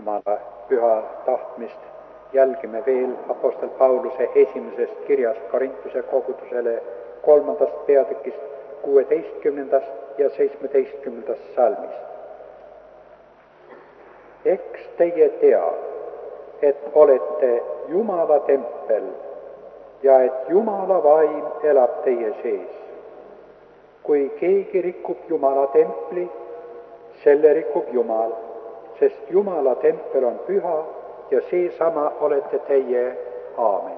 Jumala püha tahtmist jälgime veel Apostel Pauluse esimesest kirjast Korintuse kogudusele 3. peatükist 16. ja 17. salmist. Eks teie tea, et olete Jumala tempel ja et Jumala vaim elab teie sees. Kui keegi rikub Jumala templi, selle rikub Jumal, sest Jumala tempel on püha ja seesama olete teie. Aamen.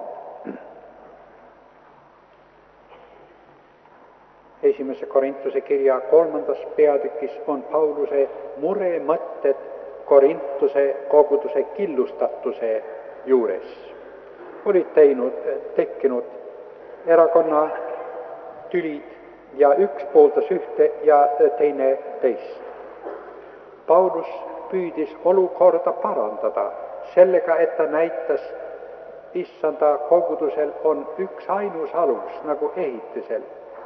Esimese Korintuse kirja 3. peatükis on Pauluse muremõtted Korintuse koguduse killustatuse juures. Olid tekkinud erakonna tülid ja üks pooldas ühte ja teine teist. Paulus püüdis olukorda parandada sellega, et ta näitas, issanda kogudusel on üks ainus alus nagu ehitisel.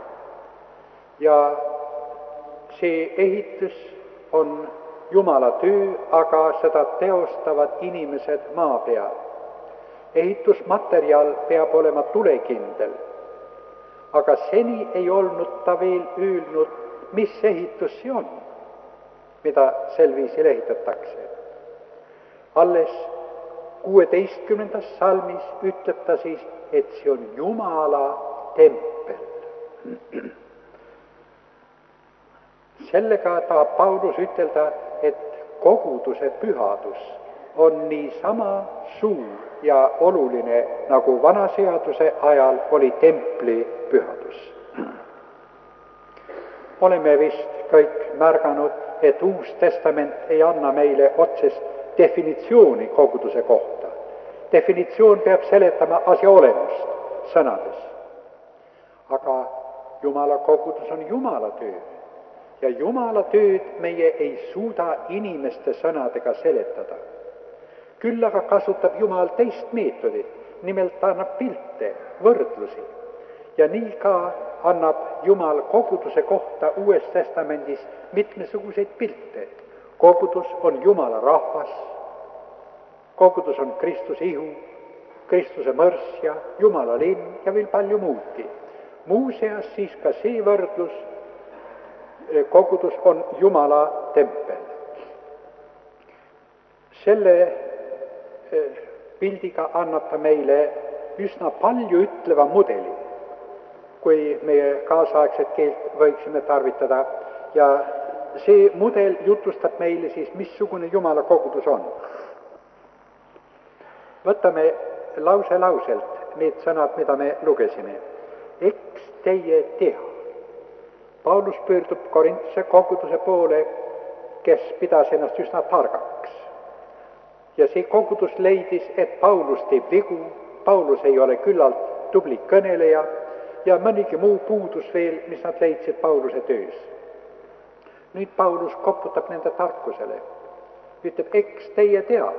Ja see ehitus on Jumala töö, aga seda teostavad inimesed maa peal. Ehitusmaterjal peab olema tulekindel, aga seni ei olnud ta veel öelnud, mis ehitus see on, mida sel viisil ehitatakse. Alles 16. salmis ütleb ta siis, et see on Jumala tempel. Sellega tahab Paulus ütelda, et koguduse pühadus on niisama suur ja oluline, nagu vanaseaduse ajal oli templi pühadus. Oleme vist kõik märganud, et Uus Testament ei anna meile otsest definitsiooni koguduse kohta. Definitsioon peab seletama asja olemust sõnades. Aga Jumala kogudus on Jumala töö. Ja Jumala tööd meie ei suuda inimeste sõnadega seletada. Küll aga kasutab Jumal teist meetodit, nimelt annab pilte, võrdlusi. Ja nii ka annab Jumal koguduse kohta Uues Testamendis mitmesuguseid pilte. Kogudus on Jumala rahvas, kogudus on Kristuse ihu, Kristuse mõrsja, Jumala linn ja veel palju muudki. Muuseas siis ka see võrdlus, kogudus on Jumala tempel. Selle pildiga annab ta meile üsna palju ütleva mudeli, kui meie kaasaegset keelt võiksime tarvitada. Ja see mudel jutustab meile siis, missugune Jumala kogudus on. Võtame lauselt need sõnad, mida me lugesime. Eks teie tea. Paulus pöördub Korintuse koguduse poole, kes pidas ennast üsna targaks. Ja see kogudus leidis, et Paulus teeb vigu, Paulus ei ole küllalt tubli kõneleja ja mõnigi muu puudus veel, mis nad leidsid Pauluse töös. Nüüd Paulus koputab nende tarkusele. Ütleb, eks teie tea.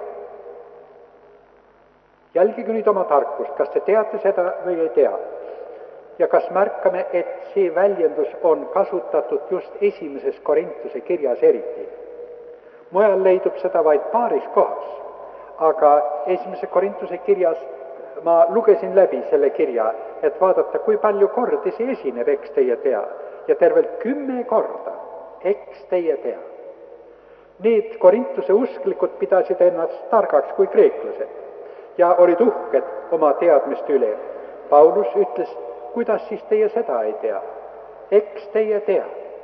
Jälgige nüüd oma tarkust, kas te teate seda või ei tea. Ja kas märkame, et see väljendus on kasutatud just esimeses Korintuse kirjas eriti. Mujal leidub seda vaid paaris kohas, aga esimese Korintuse kirjas ma lugesin läbi selle kirja, et vaadata, kui palju kordi see esineb, eks teie tea. Ja tervelt 10 korda, eks teie tea. Need Korintuse usklikud pidasid ennast targaks kui kreeklased ja olid uhked oma teadmiste üle. Paulus ütles, kuidas siis teie seda ei tea? Eks teie tea.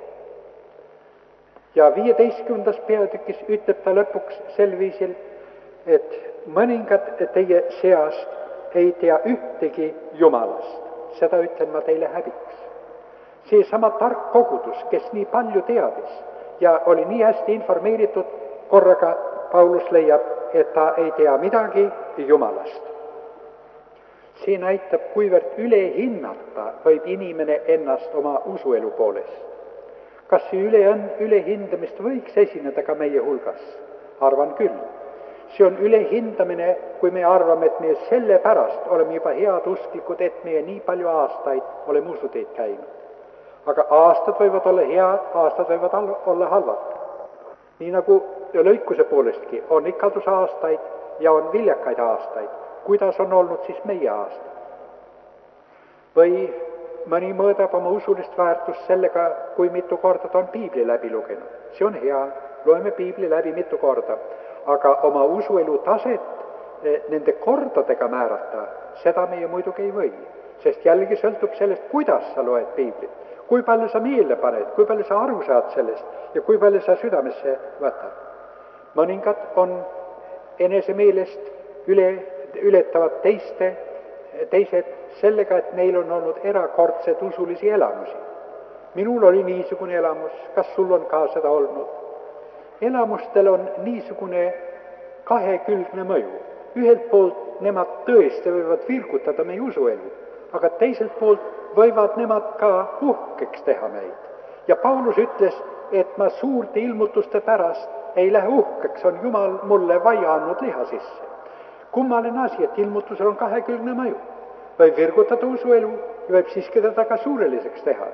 Ja 15. peatükis ütleb ta lõpuks sel viisil, et mõningad teie seast ei tea ühtegi Jumalast. Seda ütlen ma teile häbiks. See sama tark kogudus, kes nii palju teadis ja oli nii hästi informeeritud, korraga Paulus leiab, et ta ei tea midagi Jumalast. See näitab, kuivõrd ülehinnata võib inimene ennast oma usuelu poolest. Kas see ülehindamist võiks esineda ka meie hulgas? Arvan küll. See on ülehindamine, kui me arvame, et me sellepärast oleme juba head usklikud, et meie nii palju aastaid oleme usuteed käinud. Aga aastad võivad olla head, aastad võivad olla halvad. Nii nagu lõikuse poolestki on ikaldusaastaid ja on viljakaid aastaid, kuidas on olnud siis meie aastad? Või mõni mõõdab oma usulist väärtust sellega, kui mitu korda ta on piibli läbi lugenud. See on hea, loeme piibli läbi mitu korda, aga oma usuelu taset nende kordadega määrata, seda meie muidugi ei või, sest jällegi sõltub sellest, kuidas sa loed piiblit, kui palju sa meelde paned, kui palju sa aru saad sellest ja kui palju sa südamesse võtad. Mõningad on enese meelest ületavad teised sellega, et neil on olnud erakordseid usulisi elamusi. Minul oli niisugune elamus, kas sul on ka seda olnud? Elamustel on niisugune kahekülgne mõju. Ühelt poolt nemad tõesti võivad virgutada meie usuelu, aga teiselt poolt võivad nemad ka uhkeks teha meid. Ja Paulus ütles, et ma suurte ilmutuste pärast ei lähe uhkeks, on Jumal mulle vaia andnud liha sisse. Kummaline asi, et ilmutusel on kahekülgne mõju. Võib virgutada usuelu ja võib siiski teda ka suureliseks teha.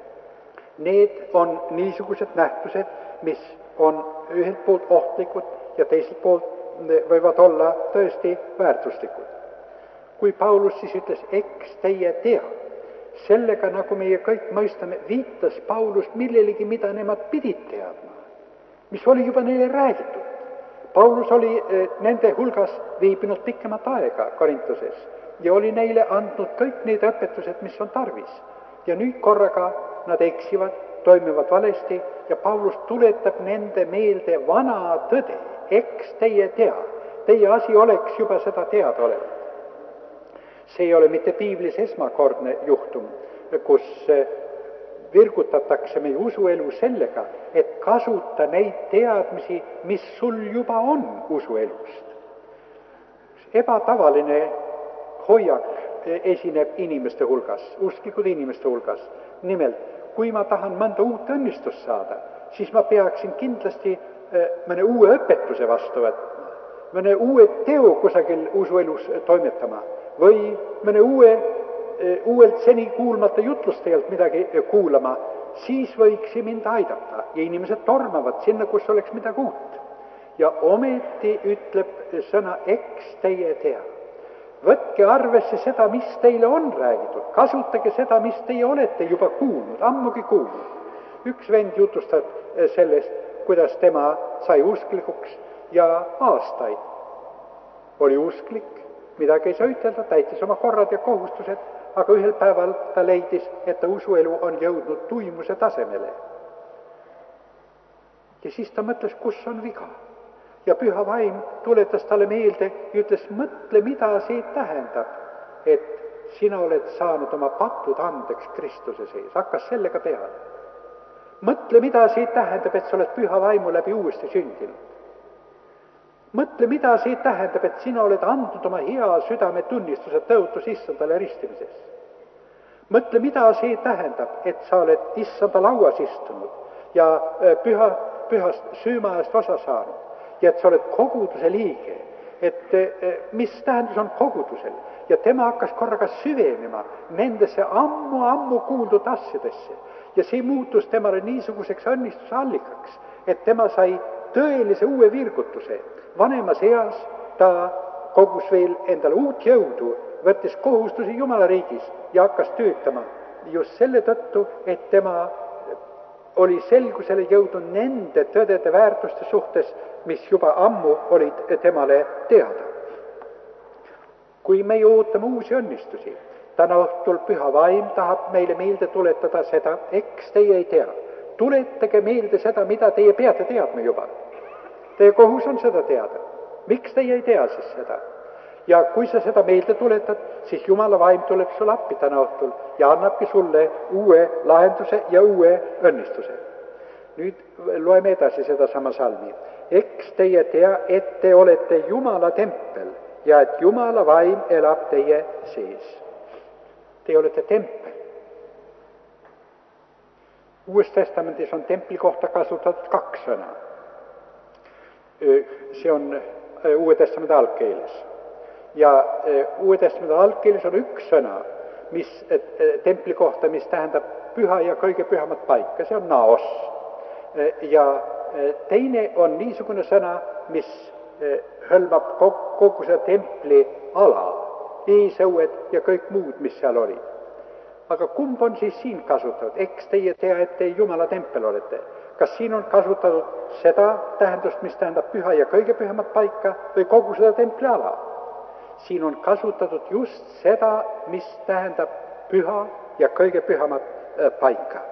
Need on niisugused nähtused, mis on ühelt poolt ohtlikud ja teiselt poolt võivad olla tõesti väärtuslikud. Kui Paulus siis ütles, eks teie tea, sellega, nagu meie kõik mõistame, viitas Paulus millelegi, mida nemad pidid teadma, mis oli juba neile räägitud. Paulus oli nende hulgas viibinud pikemat aega Korintoses ja oli neile andnud kõik need õpetused, mis on tarvis. Ja nüüd korraga nad eksivad, toimivad valesti ja Paulus tuletab nende meelde vana tõde. Eks teie tea, teie asi oleks juba seda teada olevat. See ei ole mitte piiblis esmakordne juhtum, kus virgutatakse meie usuelu sellega, et kasuta neid teadmisi, mis sul juba on usuelust. Ebatavaline hoiak esineb inimeste hulgas, usklikud inimeste hulgas. Nimelt, kui ma tahan mõnda uut õnnistust saada, siis ma peaksin kindlasti mõne uue õpetuse vastu võtma, mõne uue teo kusagil usuelus toimetama või mõne uuelt seni kuulmata jutlustajalt midagi kuulama, siis võiks mind aidata ja inimesed tormavad sinna, kus oleks midagi uut. Ja ometi ütleb sõna, eks teie tea. Võtke arvesse seda, mis teile on räägitud, kasutage seda, mis teie olete juba kuulnud, ammugi kuulnud. Üks vend jutustab sellest, kuidas tema sai usklikuks ja aastaid oli usklik, midagi ei saa ütelda, täitis oma korrad ja kohustused, aga ühel päeval ta leidis, et ta usuelu on jõudnud tuimuse tasemele. Ja siis ta mõtles, kus on viga. Ja püha vaim tuletas talle meelde ja ütles, mõtle, mida see tähendab, et sina oled saanud oma patud andeks Kristuse sees. Hakkas sellega peale. Mõtle, mida see tähendab, et sa oled püha vaimu läbi uuesti sündinud. Mõtle, mida see tähendab, et sina oled andnud oma hea südame tunnistuse tõotus issandale ristimises. Mõtle, mida see tähendab, et sa oled issanda lauas istunud ja pühast söömaajast osa saanud ja et sa oled koguduse liige, et mis tähendus on kogudusel. Ja tema hakkas korraga süvenema nendesse ammu kuuldud asjadesse ja see muutus temale niisuguseks õnnistuse allikaks, et tema sai tõelise uue virgutuse. Vanemas eas ta kogus veel endale uut jõudu, võttis kohustusi Jumala riigis ja hakkas töötama just selle tõttu, et tema oli selgusele jõudnud nende tõdede väärtuste suhtes, mis juba ammu olid temale teada. Kui meie ootame uusi õnnistusi, täna õhtul püha vaim tahab meile meelde tuletada seda, eks teie ei tea. Tuletage meelde seda, mida teie peate teadma juba. Teie kohus on seda teada. Miks teie ei tea siis seda? Ja kui sa seda meelde tuletad, siis Jumala vaim tuleb sul appi täna õhtul ja annabki sulle uue lahenduse ja uue õnnistuse. Nüüd loeme edasi seda sama salmi. Eks teie tea, et te olete Jumala tempel ja et Jumala vaim elab teie sees. Te olete tempel. Uues testamendis on templi kohta kasutatud 2 sõna. See on Uue testamendi algkeeles. Ja Uue testamendi algkeeles on 1 sõna, mis templi kohta, mis tähendab püha ja kõige pühamat paika. See on naos. Ja teine on niisugune sõna, mis hõlmab kogu see templi ala, eesõued ja kõik muud, mis seal olid. Aga kumb on siis siin kasutatud? Eks teie tea, et te Jumala tempel olete. Kas siin on kasutatud seda tähendust, mis tähendab püha ja kõige pühamat paika või kogu seda templi ala? Siin on kasutatud just seda, mis tähendab püha ja kõige pühamat paika.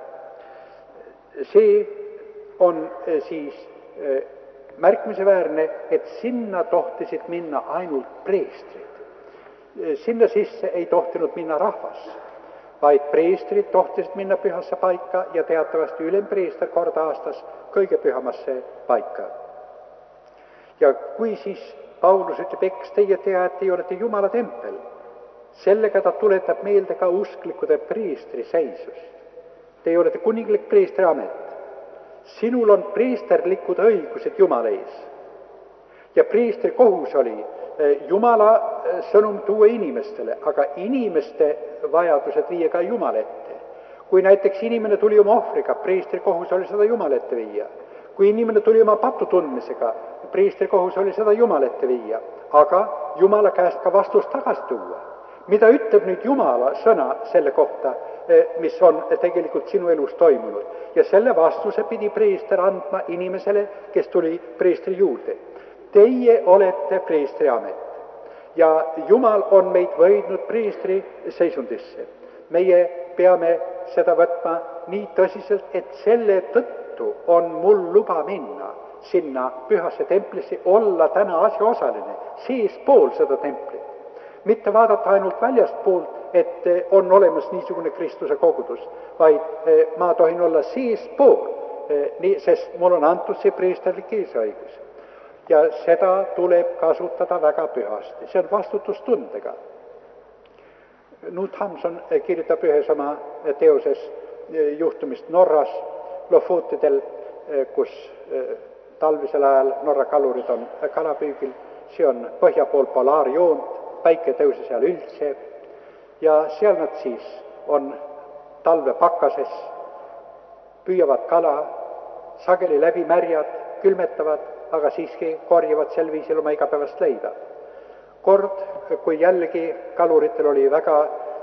See on siis märkimisväärne, et sinna tohtisid minna ainult preestrid. Sinna sisse ei tohtinud minna rahvas, vaid preestrid tohtisid minna pühasse paika ja teatavasti ülempreester kord aastas kõige pühamasse paika. Ja kui siis Paulus ütleb, eks teie tea, et teie olete Jumala tempel, sellega ta tuletab meelde ka usklikkude preestri seisust. Teie olete kuninglik preestri amet. Sinul on preesterlikud õigused Jumala ees. Ja preestri kohus oli Jumala sõnum tuua inimestele, aga inimeste vajadused viia ka Jumala ette. Kui näiteks inimene tuli oma ohvriga, preestri kohus oli seda Jumala ette viia. Kui inimene tuli oma patu tundmisega, preestri kohus oli seda Jumala ette viia, aga Jumala käest ka vastus tagasi tuua. Mida ütleb nüüd Jumala sõna selle kohta, mis on tegelikult sinu elus toimunud? Ja selle vastuse pidi preester andma inimesele, kes tuli preestri juurde. Teie olete preestri amet ja Jumal on meid võidnud preestri seisundisse. Meie peame seda võtma nii tõsiselt, et selle tõttu on mul luba minna sinna pühasse templisse, olla täna asjaosaline seespool seda templit. Mitte vaadata ainult väljastpoolt, et on olemas niisugune Kristuse kogudus, vaid ma tohin olla seespool, sest mul on antud see preesterlik eesõigus. Ja seda tuleb kasutada väga pühasti, see on vastutustundega. Knut Hamsun kirjutab ühes oma teoses juhtumist Norras Lofotidel, kus talvisel ajal Norra kalurid on kalapüügil, see on põhja pool polaarjoont, päike tõuse seal üldse ja seal nad siis on talve pakases, püüavad kala, sageli läbi märjad, külmetavad, aga siiski korjavad sel viisil oma igapäevast leida. Kord, kui jällegi kaluritel oli väga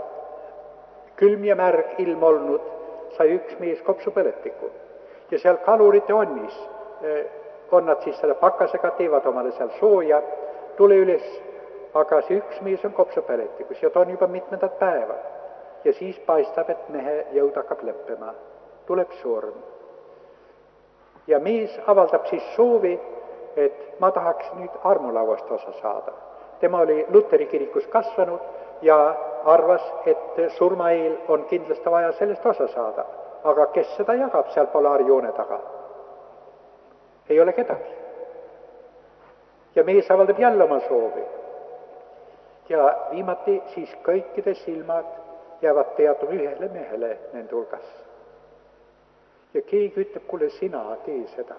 külm ja märg ilm olnud, sai üks mees kopsupõletiku. Ja seal kalurite onnis on nad siis selle pakasega, teevad omale seal sooja, tule üles, aga see üks mees on kopsupõletikus ja ta on juba mitmendat päeva. Ja siis paistab, et mehe jõud hakkab lõppema. Tuleb surm. Ja mees avaldab siis soovi, et ma tahaks nüüd armulauast osa saada. Tema oli Luteri kirikus kasvanud ja arvas, et surma eel on kindlasti vaja sellest osa saada. Aga kes seda jagab seal polaarjoone taga? Ei ole kedagi. Ja mees avaldab jälle oma soovi. Ja viimati siis kõikide silmad jäävad peatuma ühele mehele nende hulgas. Ja keegi ütleb, kuule, sina tee seda.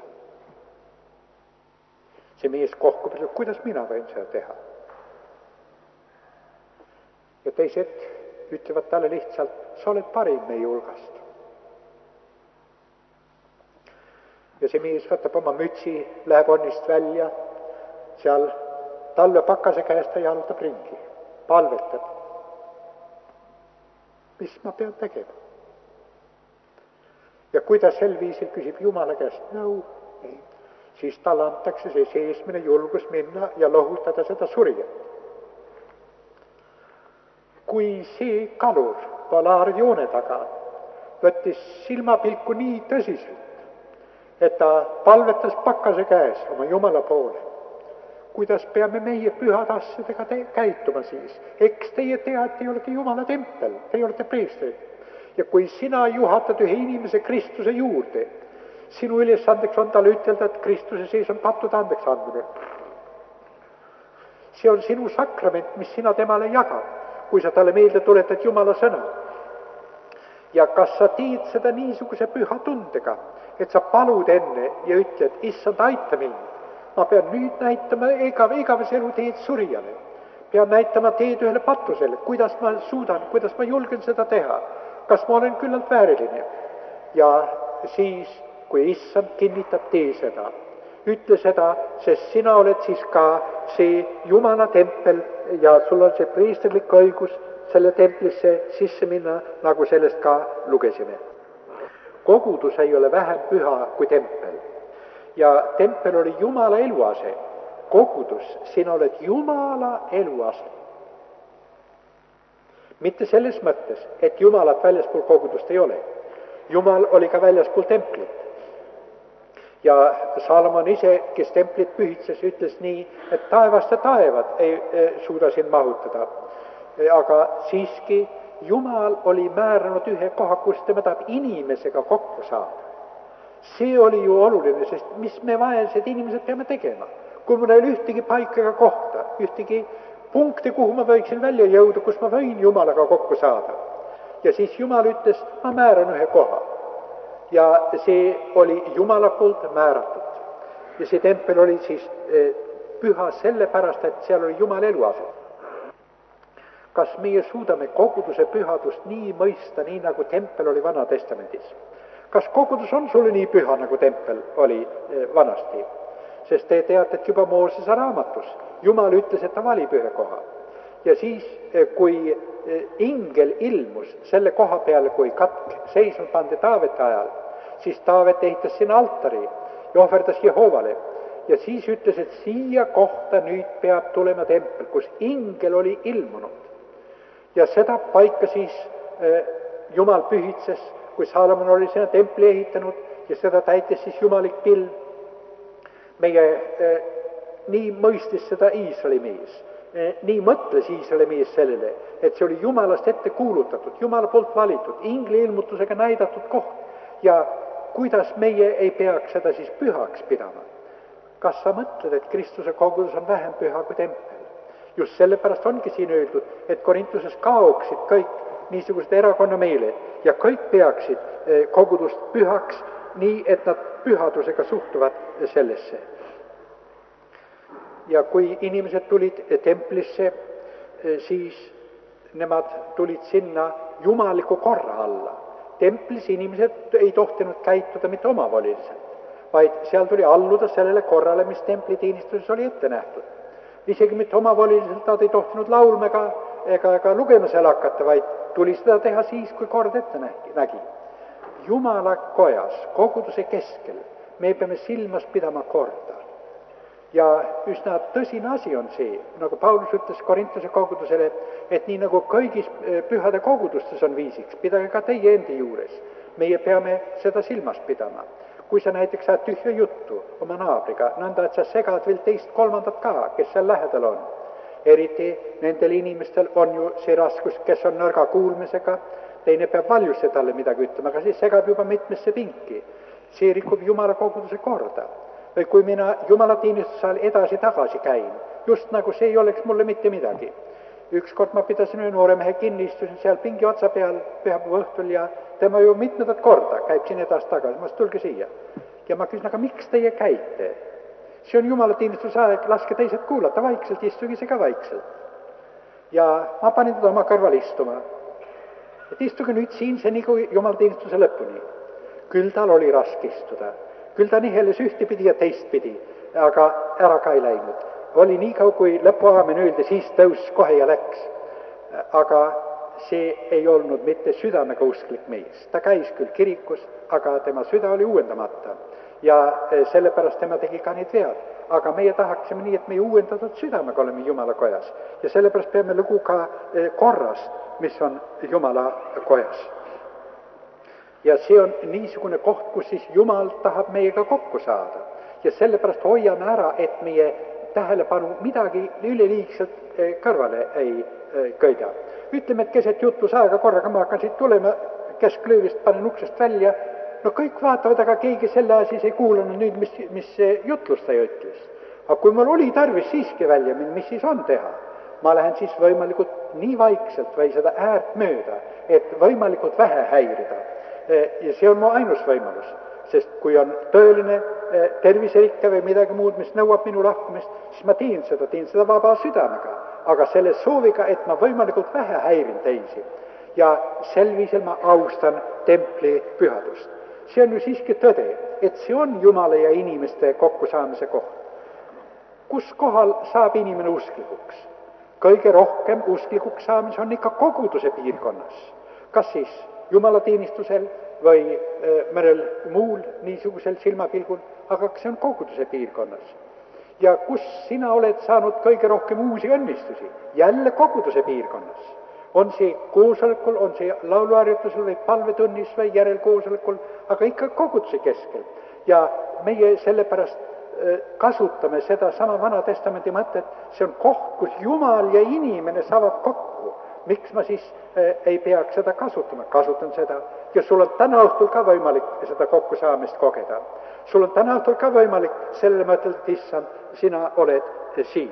See mees kohkub, ütleb, kuidas mina võin seda teha? Ja teised ütlevad talle lihtsalt, sa oled parim meie hulgast. Ja see mees võtab oma mütsi, läheb onnist välja, seal talvepakase käest ta jalutab ringi, palvetab. Mis ma pean tegema? Ja kui ta sel viisil küsib Jumala käest nõu, siis talle antakse see seesmine julgus minna ja lohutada seda surijat. Kui see kalur polaarjoone taga võttis silmapilku nii tõsiselt, et ta palvetas pakase käes oma Jumala poole, kuidas peame meie pühad asjadega käituma siis? Eks teie tea, et te olete Jumala tempel, te olete preestrid. Ja kui sina juhatad ühe inimese Kristuse juurde, sinu ülesandeks on talle ütelda, et Kristuse sees on pattude andeks andmine. See on sinu sakrament, mis sina temale jagad, kui sa talle meelde tuletad Jumala sõna. Ja kas sa teed seda niisuguse püha tundega, et sa palud enne ja ütled, issand, aita mind. Ma pean nüüd näitama igavese elu teed surijale. Pean näitama teed ühele patusele, kuidas ma suudan, kuidas ma julgen seda teha. Kas ma olen küllalt vääriline? Ja siis kui issand kinnitab, tee seda. Ütle seda, sest sina oled siis ka see Jumala tempel ja sul on see priisterlik õigus selle templisse sisse minna, nagu sellest ka lugesime. Kogudus ei ole vähem püha kui tempel. Ja tempel oli Jumala eluase. Kogudus, sina oled Jumala eluase. Mitte selles mõttes, et Jumalat väljaspool kogudust ei ole. Jumal oli ka väljaspool templit. Ja Saalomon ise, kes templit pühitses, ütles nii, et taevast ja taevad ei suuda sind mahutada. Aga siiski Jumal oli määranud ühe koha, kus tema tahab inimesega kokku saada. See oli ju oluline, sest mis me vaesed inimesed peame tegema? Kui mul ei ole ühtegi paika ega kohta, ühtegi punkti, kuhu ma võiksin välja jõuda, kus ma võin Jumalaga kokku saada. Ja siis Jumal ütles, ma määran ühe koha. Ja see oli Jumala poolt määratud. Ja see tempel oli siis püha sellepärast, et seal oli Jumala eluase. Kas meie suudame koguduse pühadust nii mõista, nii nagu tempel oli Vana Testamendis? Kas kogudus on sulle nii püha, nagu tempel oli vanasti? Sest te teate, et juba Moosese raamatus Jumal ütles, et ta valib ühe koha. Ja siis, kui ingel ilmus selle koha peale, kui katk seisma pandi Taaveti ajal, siis Taavet ehitas sinna altari ja ohverdas Jehovale. Ja siis ütles, et siia kohta nüüd peab tulema tempel, kus ingel oli ilmunud. Ja seda paika siis Jumal pühitses, kui Saalomon oli sinna templi ehitanud ja seda täitis siis jumalik pilv. Meie nii mõistis seda Iisraeli mees, nii mõtles Iisraeli mees sellele, et see oli Jumalast ette kuulutatud, Jumala poolt valitud, ingli ilmutusega näidatud koht ja kuidas meie ei peaks seda siis pühaks pidama. Kas sa mõtled, et Kristuse kogudus on vähem püha kui tempel? Just sellepärast ongi siin öeldud, et Korintuses kaoksid kõik niisugused erakonnameeled ja kõik peaksid kogudust pühaks, nii et nad pühadusega suhtuvad sellesse. Ja kui inimesed tulid templisse, siis nemad tulid sinna jumaliku korra alla. Templis inimesed ei tohtinud käituda mitte omavoliliselt, vaid seal tuli alluda sellele korrale, mis templiteenistuses oli ette nähtud. Isegi mitte omavoliliselt nad ei tohtinud laulma ega lugema seal hakata, vaid tuli seda teha siis, kui kord ette nägi. Jumala kojas, koguduse keskel, me peame silmas pidama korda. Ja üsna tõsine asi on see, nagu Paulus ütles Korintuse kogudusele, et nii nagu kõigis pühade kogudustes on viisiks, pidage ka teie endi juures. Meie peame seda silmas pidama. Kui sa näiteks saad tühja juttu oma naabriga, nõnda, et sa segad veel teist kolmandat ka, kes seal lähedal on. Eriti nendel inimestel on ju see raskus, kes on nõrga kuulmisega, teine peab valjusse talle midagi ütlema, aga siis segab juba mitmesse pinki. See rikub Jumala koguduse korda. Või kui mina Jumala teenistusel edasi-tagasi käin, just nagu see ei oleks mulle mitte midagi. Ükskord ma pidasin ühe noore mehe kinni, istusin seal pingi otsa peal pühapäeva õhtul ja tema ju mitmendat korda käib siin edasi-tagasi, ma tulge siia. Ja ma küsin, aga miks teie käite? See on Jumala teenistuse aeg, laske teised kuulata vaikselt, istugi see ka vaikselt. Ja ma panin teda oma kõrval istuma. Et istuge nüüd siin see nagu Jumala teenistuse lõpuni. Küll tal oli raske istuda. Küll ta niheles ühtepidi ja teistpidi, aga ära ka ei läinud. Oli nii kaua, kui lõpuaamen öeldi, siis tõus kohe ja läks. Aga see ei olnud mitte südamega usklik mees. Ta käis küll kirikus, aga tema süda oli uuendamata. Ja sellepärast tema tegi ka need vead. Aga meie tahaksime nii, et meie uuendatud südamega oleme Jumala kojas. Ja sellepärast peame lugu ka korrast, mis on Jumala kojas. Ja see on niisugune koht, kus siis Jumal tahab meiega kokku saada. Ja sellepärast hoiame ära, et meie tähelepanu midagi üleliigselt kõrvale ei köida. Ütleme, et keset jutlusaega korraga ma hakkan siit tulema, kesklöövist panen uksest välja. No kõik vaatavad, aga keegi selle asjas ei kuulanud nüüd, mis jutlustaja ütles. Aga kui mul oli tarvis siiski välja minna, mis siis on teha? Ma lähen siis võimalikult nii vaikselt või seda äärt mööda, et võimalikult vähe häirida. Ja see on mu ainus võimalus, sest kui on tõeline terviserikke või midagi muud, mis nõuab minu lahkumist, siis ma teen seda vaba südamega, aga selle sooviga, et ma võimalikult vähe häirin teisi. Ja sel viisil ma austan templi pühadust. see on ju siiski tõde, et see on Jumala ja inimeste kokkusaamise koht. Kus kohal saab inimene usklikuks? Kõige rohkem usklikuks saamis on ikka koguduse piirkonnas. Kas siis jumalateenistusel või mõnel muul niisugusel silmapilgul, aga see on koguduse piirkonnas. Ja kus sina oled saanud kõige rohkem uusi õnnistusi? Jälle koguduse piirkonnas. On see koosolekul, on see lauluharjutusel või palvetunnis või järelkoosolekul, aga ikka koguduse keskel. Ja meie sellepärast kasutame seda sama Vana Testamendi mõtet, see on koht, kus Jumal ja inimene saavad kokku. Miks ma siis ei peaks seda kasutama? Kasutan seda. Ja sul on täna õhtul ka võimalik seda kokkusaamist kogeda. Sul on täna õhtul ka võimalik sellele mõtelda, et issand, sina oled siin.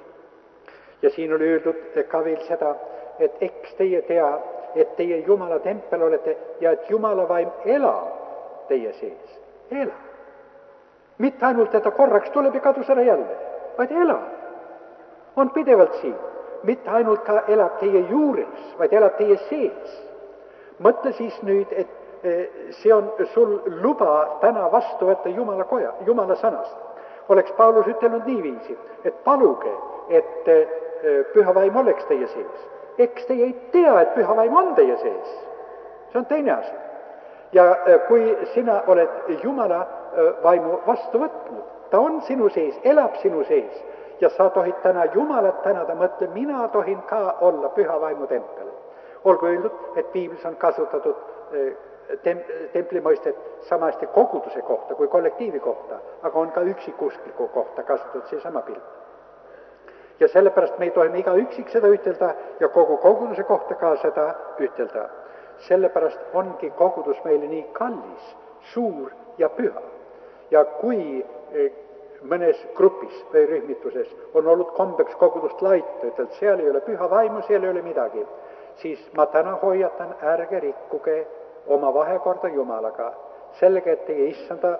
Ja siin oli öeldud ka veel seda, et eks teie tea, et teie Jumala tempel olete ja et Jumala vaim elab teie sees. Elab. Mitte ainult, et ta korraks tuleb ja kadus ära jälle, vaid elab. On pidevalt siin. Mitte ainult ka elab teie juures, vaid elab teie sees. Mõtle siis nüüd, et see on sul luba täna vastu võtta Jumala sõnast. Oleks Paulus ütelnud niiviisi, et paluge, et püha vaim oleks teie sees. Eks teie ei tea, et püha vaim on teie sees. See on teine asi. Ja kui sina oled Jumala vaimu vastu võtnud, ta on sinu sees, elab sinu sees ja sa tohid täna Jumalat tänada, mõtle, mina tohin ka olla püha vaimu tempel. Olgu öeldud, et piiblis on kasutatud templi mõistet samasti koguduse kohta kui kollektiivi kohta, aga on ka üksikuskliku kohta kasutatud seesama pilt. Ja sellepärast me tohime iga üksik seda ütelda ja kogu koguduse kohta ka seda ütelda. Sellepärast ongi kogudus meile nii kallis, suur ja püha. Ja kui mõnes grupis või rühmituses on olnud kombeks kogudust laita, ütelda, seal ei ole püha vaimu, seal ei ole midagi, siis ma täna hoiatan, ärge rikkuge oma vahekorda Jumalaga, sellega, et teie issanda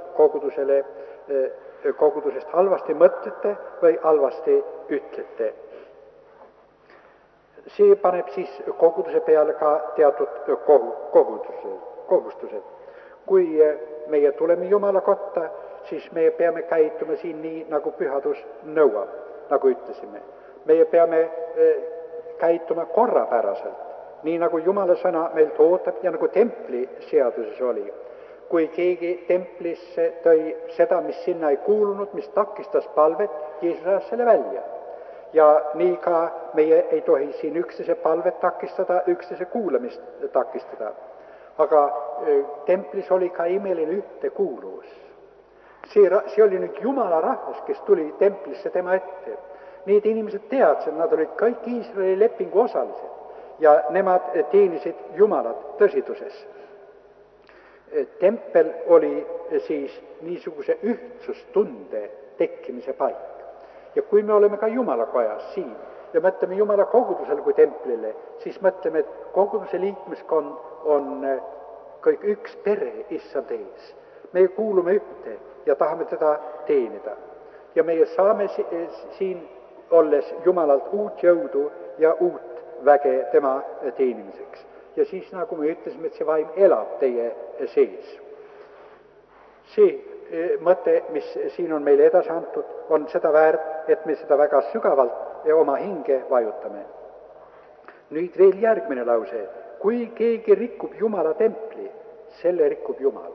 kogudusest halvasti mõtlete või halvasti ütlete. See paneb siis koguduse peale ka teatud kohustused. Kui meie tuleme Jumala kotta, siis me peame käituma siin nii, nagu pühadus nõuab, nagu ütlesime. Meie peame käituma korrapäraselt, nii nagu Jumala sõna meilt ootab ja nagu templi seaduses oli. Kui keegi templisse tõi seda, mis sinna ei kuulunud, mis takistas palvet, Jeesus ajas selle välja. Ja nii ka meie ei tohi siin üksteise palvet takistada, üksteise kuulamist takistada. Aga templis oli ka imeline ühtekuuluvus. See oli nüüd Jumala rahvas, kes tuli templisse tema ette. Need inimesed teadsid, nad olid kõik Iisraeli lepingu osalised ja nemad teenisid Jumalat tõsiduses. Tempel oli siis niisuguse ühtsustunde tekkimise paik. Ja kui me oleme ka Jumala kojas siin ja mõtleme Jumala kogudusele kui templile, siis mõtleme, et koguduse liikmeskond on kõik üks pere issand ees. Me kuulume ühte ja tahame teda teenida. Ja meie saame siin olles Jumalalt uut jõudu ja uut väge tema teenimiseks. Ja siis, nagu me ütlesime, et see vaim elab teie sees. See mõte, mis siin on meile edasi antud, on seda väärt, et me seda väga sügavalt ja oma hinge vajutame. Nüüd veel järgmine lause. Kui keegi rikub Jumala templi, selle rikub Jumal.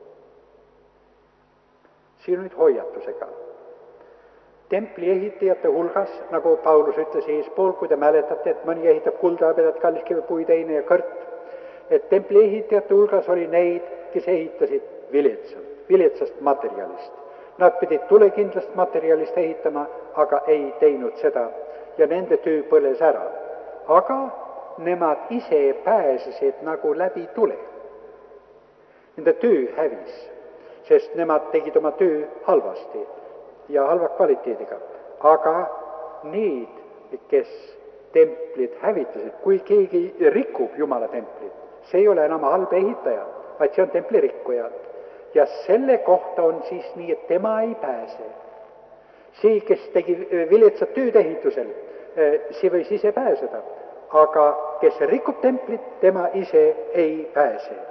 Siin nüüd hoiatusega. Templi ehitajate hulgas, nagu Paulus ütles eespool, kui te mäletate, et mõni ehitab kuldahõbedat, kalliskivi, teine ja kõrt, et templi ehitajate hulgas oli neid, kes ehitasid viletsast materjalist. Nad pidid tulekindlast materjalist ehitama, aga ei teinud seda ja nende töö põles ära. Aga nemad ise pääsesid nagu läbi tule. Nende töö hävis, sest nemad tegid oma töö halvasti ja halva kvaliteediga. Aga need, kes templid hävitasid, kui keegi rikub Jumala templit, see ei ole enam halb ehitaja, vaid see on templi rikkuja. Ja selle kohta on siis nii, et tema ei pääse. See, kes tegi viletsat tööd ehitusel, see võis ise pääseda. Aga kes rikub templit, tema ise ei pääse.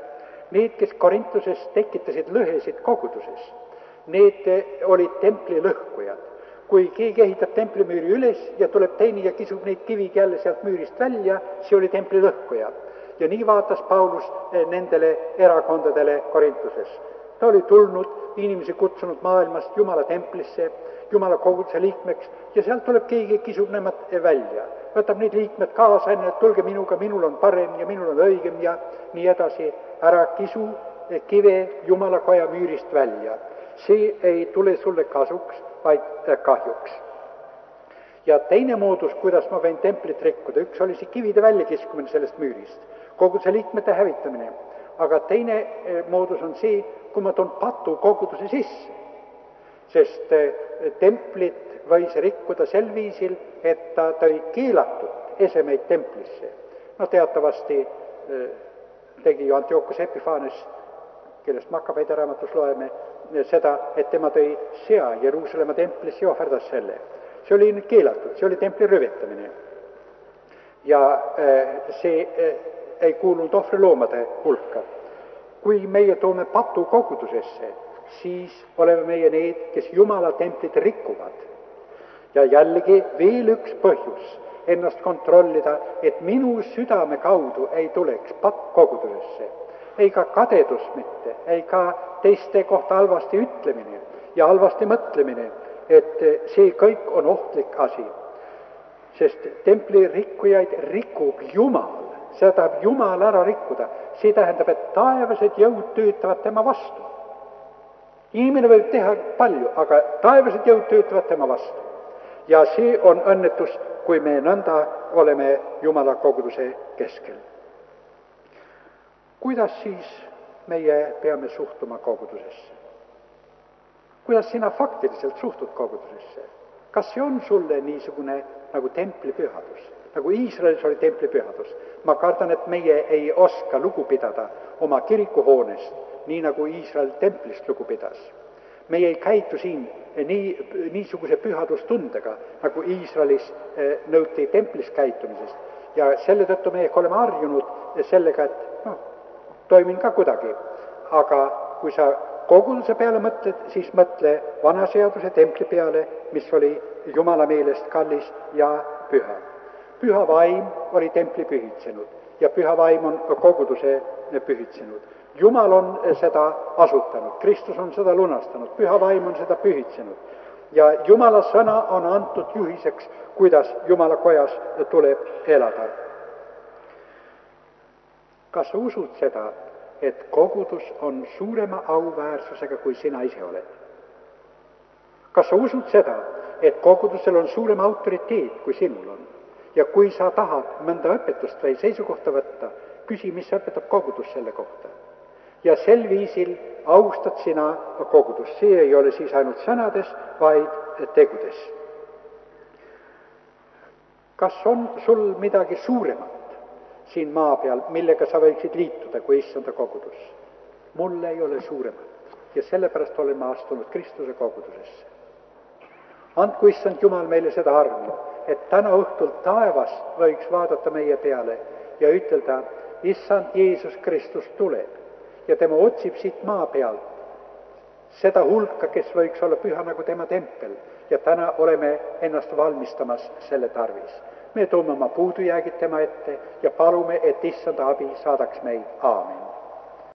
Need, kes Korintuses tekitasid lõhesid koguduses, need olid templi lõhkujad. Kui keegi ehitab templimüüri üles ja tuleb teine ja kisub neid kivigi jälle sealt müürist välja, see oli templi lõhkuja. Ja nii vaatas Paulus nendele erakondadele Korintuses. Ta oli tulnud, inimesi kutsunud maailmast Jumala templisse, Jumala koguduse liikmeks ja sealt tuleb keegi, kisub nemad välja. Võtab neid liikmed kaasa, et tulge minuga, minul on parem ja minul on õigem ja nii edasi. Ära kisu kive Jumala koja müürist välja. See ei tule sulle kasuks, vaid kahjuks. Ja teine moodus, kuidas ma võin templit rikkuda, üks oli see kivide väljakiskumine sellest müürist, koguduse liikmete hävitamine. Aga teine moodus on see, kui ma toon patu koguduse sisse. Sest templit võis rikkuda sel viisil, et ta tõi keelatud esemeid templisse. No teatavasti tegi ju Antiochus Epiphanes, kellest Makkabeide raamatus loeme, seda, et tema tõi sea Jeruusalemma templisse ja ohverdas selle. See oli keelatud, see oli templi rüvetamine. Ja see ei kuulunud ohvriloomade hulka. Kui meie toome patu kogudusesse, siis oleme meie need, kes Jumala templit rikuvad. Ja jällegi veel üks põhjus ennast kontrollida, et minu südame kaudu ei tuleks patt kogudusesse. Ei ka kadedus mitte, ei ka teiste kohta halvasti ütlemine ja halvasti mõtlemine, et see kõik on ohtlik asi. Sest templi rikkujaid rikub Jumal, seda tahab Jumal ära rikkuda. See tähendab, et taevased jõud töötavad tema vastu. Inimene võib teha palju, aga taevased jõud töötavad tema vastu. Ja see on õnnetus, kui me nõnda oleme Jumala koguduse keskel. Kuidas siis meie peame suhtuma kogudusesse? Kuidas sina faktiliselt suhtud kogudusesse? Kas see on sulle niisugune nagu templipühadus, nagu Iisraelis oli templipühadus? Ma kardan, et meie ei oska lugu pidada oma kirikuhoonest, nii nagu Iisrael templist lugu pidas. Meie ei käitu siin niisuguse pühadustundega, nagu Iisraelis nõuti templis käitumisest. Ja selle tõttu me oleme harjunud sellega, et toimin ka kuidagi. Aga kui sa koguduse peale mõtled, siis mõtle vana seaduse templi peale, mis oli Jumala meelest kallis ja püha. Püha vaim oli templi pühitsenud ja püha vaim on koguduse pühitsenud. Jumal on seda asutanud, Kristus on seda lunastanud, püha vaim on seda pühitsenud. Ja Jumala sõna on antud juhiseks, kuidas Jumala kojas tuleb elada. Kas sa usud seda, et kogudus on suurema auväärsusega, kui sina ise oled? Kas sa usud seda, et kogudusel on suurem autoriteet, kui sinul on? Ja kui sa tahad mõnda õpetust või seisukohta võtta, küsi, mis õpetab kogudus selle kohta. Ja sel viisil austad sina kogudus. See ei ole siis ainult sõnades, vaid tegudes. Kas on sul midagi suuremat siin maa peal, millega sa võiksid liituda, kui issanda kogudus? Mul ei ole suuremat ja sellepärast olen ma astunud Kristuse kogudusesse. Andku issand Jumal meile seda armu, et täna õhtul taevas võiks vaadata meie peale ja ütelda, issand Jeesus Kristus tuleb ja tema otsib siit maa pealt seda hulka, kes võiks olla püha nagu tema tempel ja täna oleme ennast valmistamas selle tarvis. Me toome oma puudujäägid tema ette ja palume, et issanda abi saadaks meid. Aamen.